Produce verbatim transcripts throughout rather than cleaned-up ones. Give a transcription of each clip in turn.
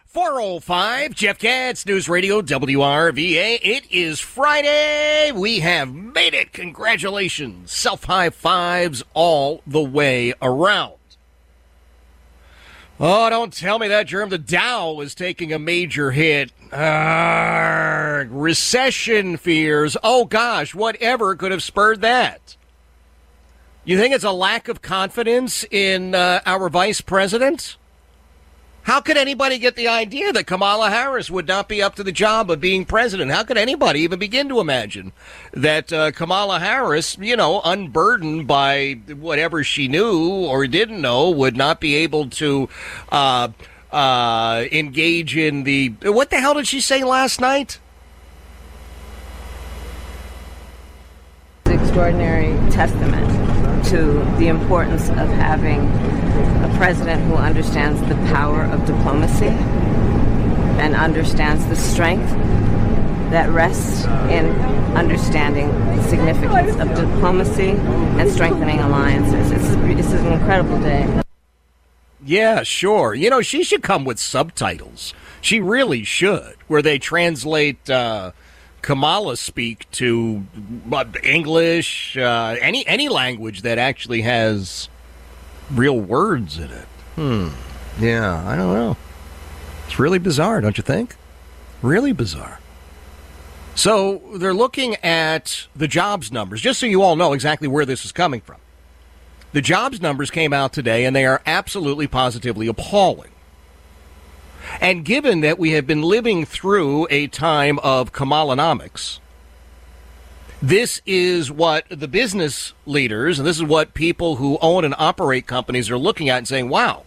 four oh five, Jeff Katz, News Radio W R V A. It is Friday. We have made it. Congratulations. Self-high fives all the way around. Oh, don't tell me that, Jerm. The Dow is taking a major hit. Uh, recession fears. Oh, gosh, whatever could have spurred that? You think it's a lack of confidence in uh, our vice president? How could anybody get the idea that Kamala Harris would not be up to the job of being president? How could anybody even begin to imagine that uh, Kamala Harris, you know, unburdened by whatever she knew or didn't know, would not be able to uh, uh, engage in the... What the hell did she say last night? Extraordinary testament to the importance of having a president who understands the power of diplomacy and understands the strength that rests in understanding the significance of diplomacy and strengthening alliances. It's, it's an incredible day. Yeah, sure. You know, she should come with subtitles. She really should, where they translate uh, Kamala speak to uh, English, uh, any any language that actually has real words in it. Hmm. Yeah, I don't know. It's really bizarre, don't you think? Really bizarre. So they're looking at the jobs numbers, just so you all know exactly where this is coming from. The jobs numbers came out today, and they are absolutely positively appalling. And given that we have been living through a time of Kamalanomics, this is what the business leaders, and this is what people who own and operate companies are looking at and saying, wow,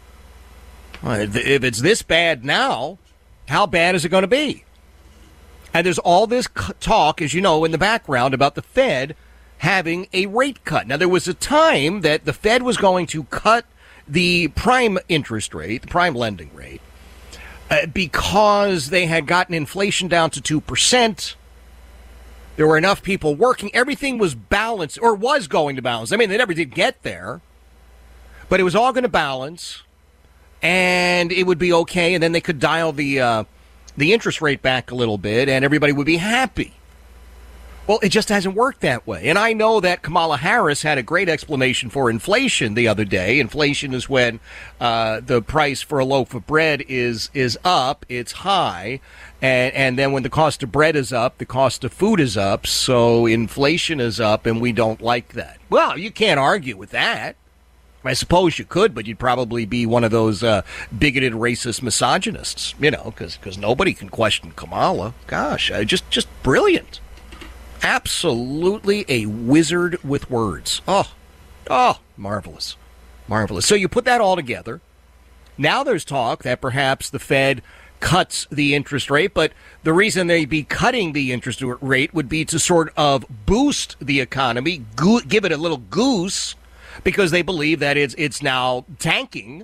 if it's this bad now, how bad is it going to be? And there's all this talk, as you know, in the background about the Fed having a rate cut. Now, there was a time that the Fed was going to cut the prime interest rate, the prime lending rate, uh, because they had gotten inflation down to two percent. There were enough people working. Everything was balanced, or was going to balance. I mean, they never did get there, but it was all going to balance, and it would be okay, and then they could dial the uh, the interest rate back a little bit, and everybody would be happy. Well, it just hasn't worked that way. And I know that Kamala Harris had a great explanation for inflation the other day. Inflation is when uh, the price for a loaf of bread is is up, it's high, and, and then when the cost of bread is up, the cost of food is up, so inflation is up, and we don't like that. Well, you can't argue with that. I suppose you could, but you'd probably be one of those uh, bigoted, racist misogynists, you know, because nobody can question Kamala. Gosh, uh, just just brilliant. Absolutely a wizard with words. Oh, oh, marvelous. Marvelous. So you put that all together. Now there's talk that perhaps the Fed cuts the interest rate, but the reason they'd be cutting the interest rate would be to sort of boost the economy, go- give it a little goose, because they believe that it's it's now tanking.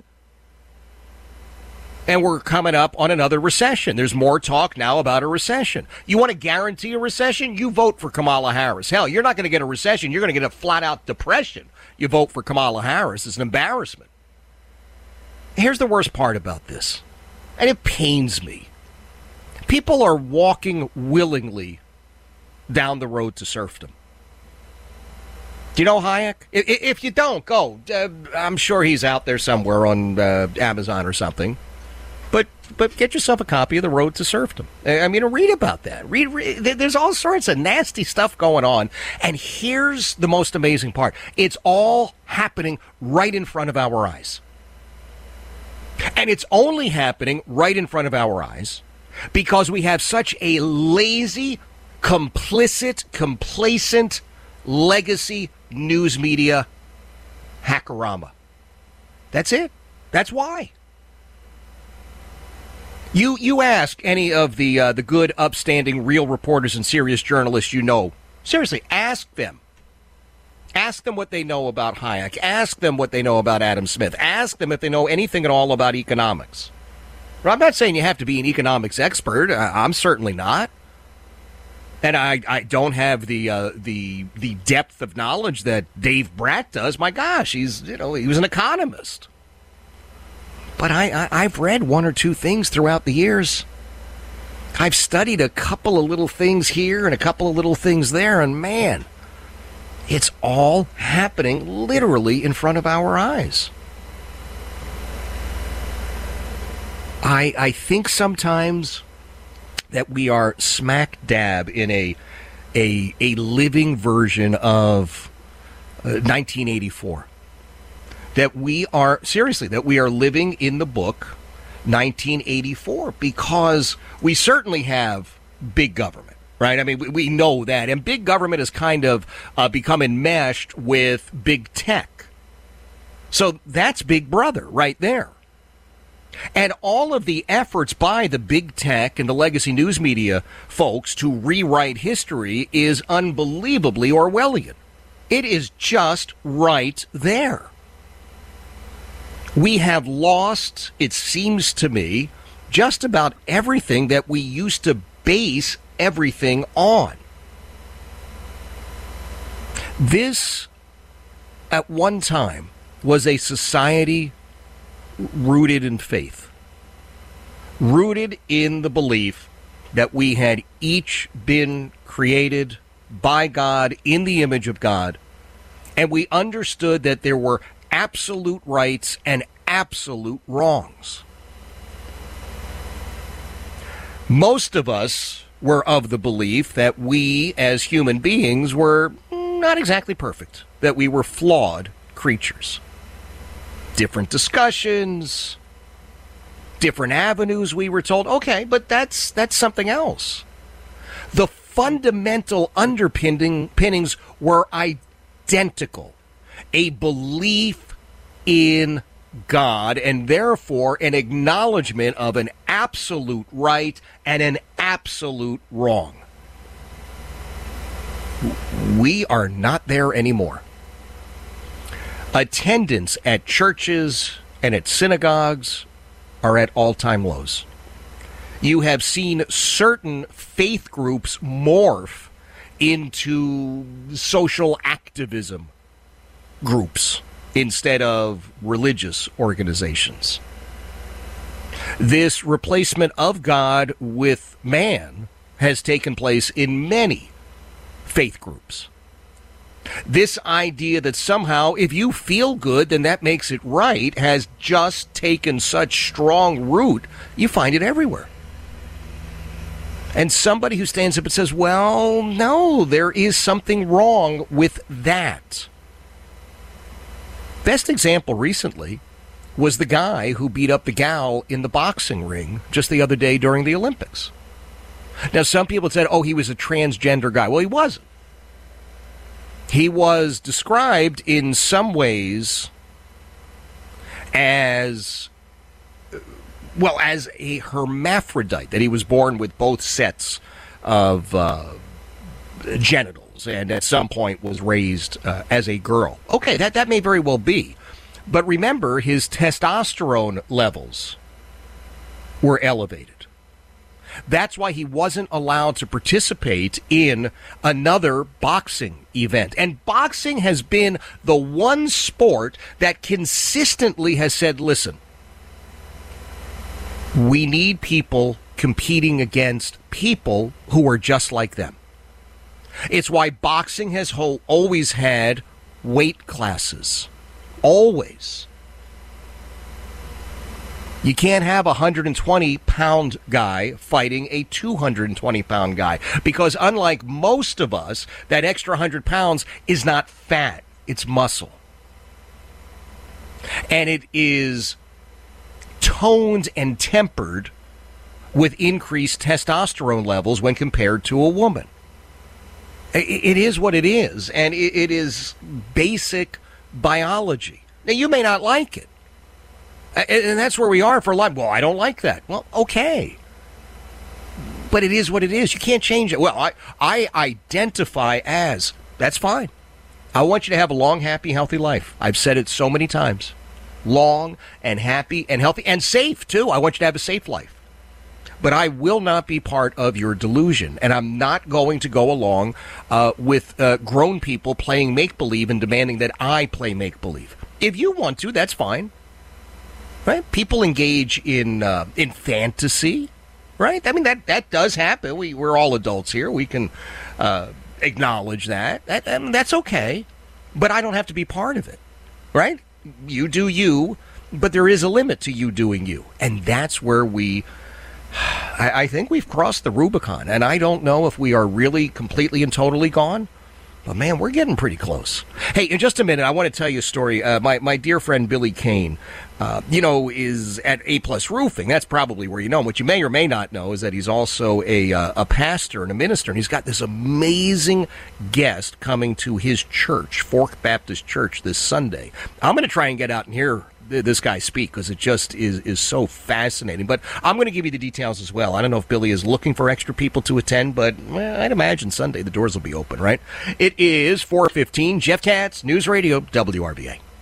And we're coming up on another recession. There's more talk now about a recession. You want to guarantee a recession? You vote for Kamala Harris. Hell, you're not going to get a recession. You're going to get a flat-out depression. You vote for Kamala Harris. It's an embarrassment. Here's the worst part about this, and it pains me. People are walking willingly down the road to serfdom. Do you know Hayek? If you don't, go. Uh, I'm sure he's out there somewhere on uh, Amazon or something. But but get yourself a copy of The Road to Serfdom. I mean, read about that. Read, read. There's all sorts of nasty stuff going on. And here's the most amazing part. It's all happening right in front of our eyes. And it's only happening right in front of our eyes because we have such a lazy, complicit, complacent legacy news media hackerama. That's it. That's why. You you ask any of the uh, the good, upstanding, real reporters and serious journalists you know. Seriously, ask them. Ask them what they know about Hayek. Ask them what they know about Adam Smith. Ask them if they know anything at all about economics. Well, I'm not saying you have to be an economics expert. I'm certainly not. And I, I don't have the uh, the the depth of knowledge that Dave Bratt does. My gosh, he's you know he was an economist. But I, I, I've read one or two things throughout the years. I've studied a couple of little things here and a couple of little things there, and man, it's all happening literally in front of our eyes. I, I think sometimes that we are smack dab in a a, a living version of uh, nineteen eighty-four. That we are, seriously, that we are living in the book nineteen eighty-four, because we certainly have big government, right? I mean, we, we know that. And big government has kind of uh, become enmeshed with big tech. So that's Big Brother right there. And all of the efforts by the big tech and the legacy news media folks to rewrite history is unbelievably Orwellian. It is just right there. We have lost, it seems to me, just about everything that we used to base everything on. This, at one time, was a society rooted in faith, rooted in the belief that we had each been created by God in the image of God, and we understood that there were absolute rights and absolute wrongs. Most of us were of the belief that we as human beings were not exactly perfect, that we were flawed creatures. Different discussions, different avenues, we were told, okay, but that's that's something else. The fundamental underpinning pinnings were identical. A belief in God, and therefore an acknowledgement of an absolute right and an absolute wrong. We are not there anymore. Attendance at churches and at synagogues are at all-time lows. You have seen certain faith groups morph into social activism groups instead of religious organizations. This replacement of God with man has taken place in many faith groups. This idea that somehow if you feel good, then that makes it right, has just taken such strong root, you find it everywhere. And somebody who stands up and says, well, no, there is something wrong with that. Best example recently was the guy who beat up the gal in the boxing ring just the other day during the Olympics. Now, some people said, oh, he was a transgender guy. Well, he wasn't. He was described in some ways as, well, as a hermaphrodite, that he was born with both sets of uh, genitals and at some point was raised uh, as a girl. Okay, that, that may very well be. But remember, his testosterone levels were elevated. That's why he wasn't allowed to participate in another boxing event. And boxing has been the one sport that consistently has said, listen, we need people competing against people who are just like them. It's why boxing has ho- always had weight classes. Always. You can't have a one hundred twenty pound guy fighting a two hundred twenty pound guy, because unlike most of us, that extra one hundred pounds is not fat, it's muscle. And it is toned and tempered with increased testosterone levels when compared to a woman. It is what it is, and it is basic biology. Now, you may not like it. And that's where we are for life. Well, I don't like that. Well, okay. But it is what it is. You can't change it. Well, I, I identify as, that's fine. I want you to have a long, happy, healthy life. I've said it so many times. Long and happy and healthy and safe, too. I want you to have a safe life. But I will not be part of your delusion. And I'm not going to go along uh, with uh, grown people playing make-believe and demanding that I play make-believe. If you want to, that's fine. right? People engage in uh, in fantasy, right? I mean, that, that does happen. We, we're all adults here. We can uh, acknowledge that. that I mean, that's okay. But I don't have to be part of it, right? You do you, but there is a limit to you doing you. And that's where we, I, I think we've crossed the Rubicon. And I don't know if we are really completely and totally gone. But, man, we're getting pretty close. Hey, in just a minute, I want to tell you a story. Uh, my, my dear friend Billy Kane, uh, you know, is at A-Plus Roofing. That's probably where you know him. What you may or may not know is that he's also a uh, a pastor and a minister, and he's got this amazing guest coming to his church, Fork Baptist Church, this Sunday. I'm going to try and get out and hear this guy speak because it just is, is so fascinating. But I'm going to give you the details as well. I don't know if Billy is looking for extra people to attend, but well, I'd imagine Sunday the doors will be open, right? It is four fifteen. Jeff Katz, News Radio, W R V A.